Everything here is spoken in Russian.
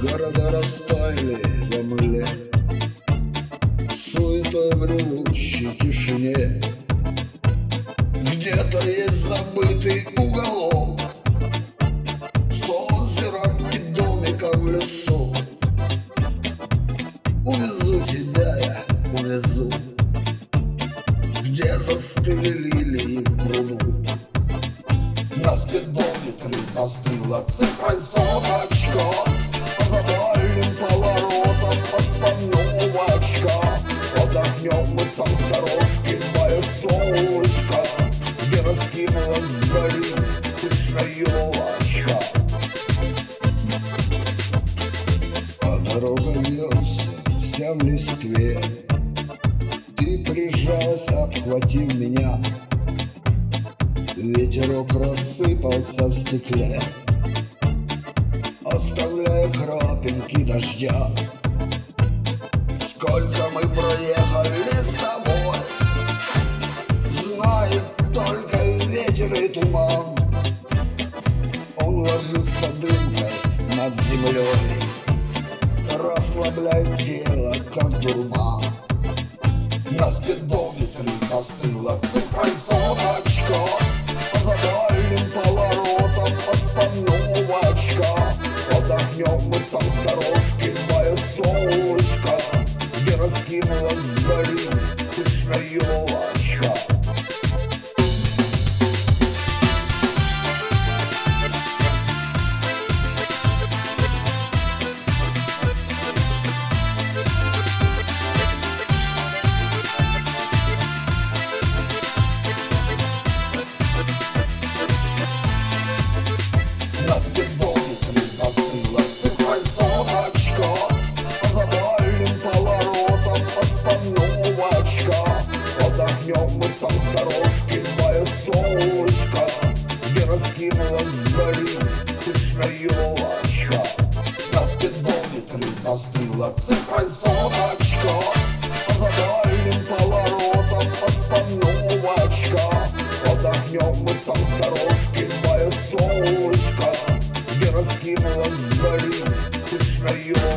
Города растаяли во мгле, суетой в ревущей тишине. Где-то есть забытый уголок с озером и домиком в лесу. Увезу тебя я, увезу, где застыли лилии в пруду. На спидометре застыла цифрой соточка, за дальним поворотом остановочка. Отдохнем мы там с дорожки, моя солнышко, где раскинулась вдали пышная елочка. А дорога вьется вся в листве, ты прижалась, обхватив меня. Ветерок рассыпался в стекле, оставляя крапинки дождя. Сколько мы проехали с тобой, знает только ветер и туман. Он ложится дымкой над землей, расслабляет тело, как дурман. На спидометре застыла цифрой соточка, за дальним поворотом остановочка. Отдохнем мы там с дорожки, моя солнышко, где раскинулась вдали пышная елочка. На спидометре застыла цифрой соточка, за дальним поворотом остановочка. Отдохнем мы там с дорожки, моя солнышко, где раскинулась вдали пышная елочка. На спидометре застыла цифрой соточка, за дальним поворотом остановочка. Отдохнем мы там с дорожки, моя солнышко, где раскинулась вдали пышная елочка.